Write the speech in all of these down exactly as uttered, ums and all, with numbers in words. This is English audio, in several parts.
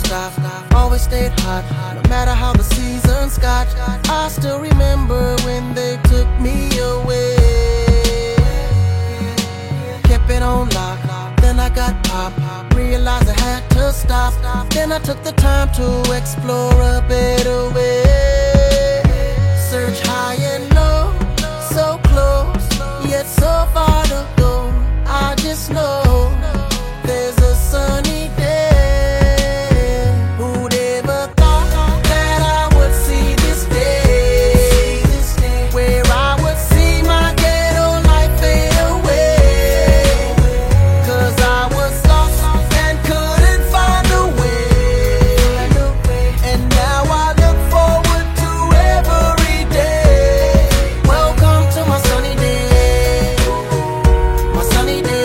stop. Always stayed hot, no matter how the seasons got. I still remember when they took me away. Kept it on lock, then I got popped. Realized I had to stop. Then I took the time to explore a better way. Search high and low, so close, yet so far to go. I just know there's a sunny day. Who'd ever thought that I would see this day, where I would see my ghetto life fade away. Cause I was lost and couldn't find a way. And now I look forward to every day. Welcome to my sunny day, my sunny day.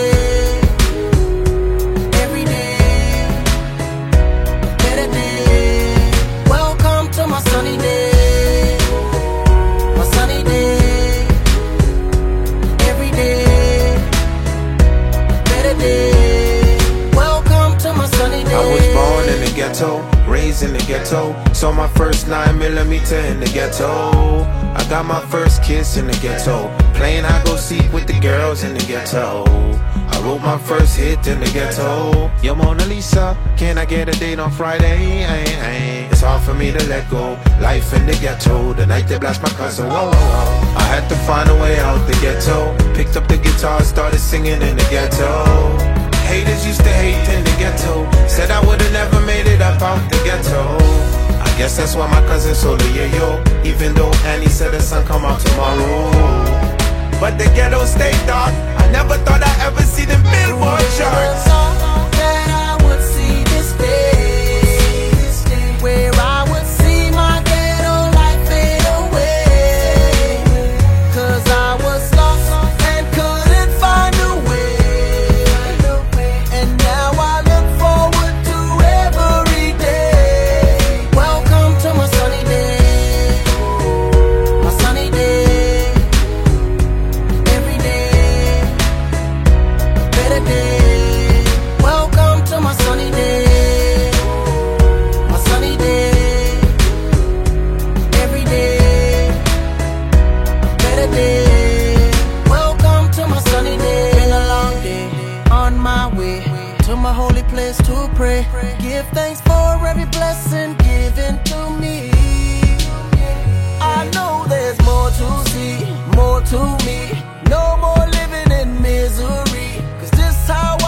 Every day, better day. Welcome to my sunny day, my sunny day. Every day, better day. Welcome to my sunny day. I was born in the ghetto, raised in the ghetto. Saw my first nine millimeter in the ghetto. I got my first kiss in the ghetto. Playing I go seek with the girls in the ghetto. I wrote my first hit in the ghetto. Yo, Mona Lisa, can I get a date on Friday? Ay, ay. It's hard for me to let go. Life in the ghetto, the night they blast my cousin. Whoa, whoa, whoa. I had to find a way out the ghetto. Picked up the guitar, started singing in the ghetto. Haters used to hate in the ghetto. Said I would've never made it up out the ghetto. I guess that's why my cousin sold a yo-yo. Even though Annie said the sun come out tomorrow. But the ghetto stayed dark. I never thought I'd ever see them Billboard charts. That I would see this day, where I would see my ghetto life fade away. Cause I was lost and couldn't find a way. And now I look forward to every day. Welcome to my sunny day, my sunny day. Every day, better day. Welcome to my sunny day, my sunny day. Every day, better day. Welcome to my sunny day. Been a long day, on my way to my holy place to pray. Give thanks for every blessing given to me. I know there's more to see, more to me. No more living in misery. Cause this how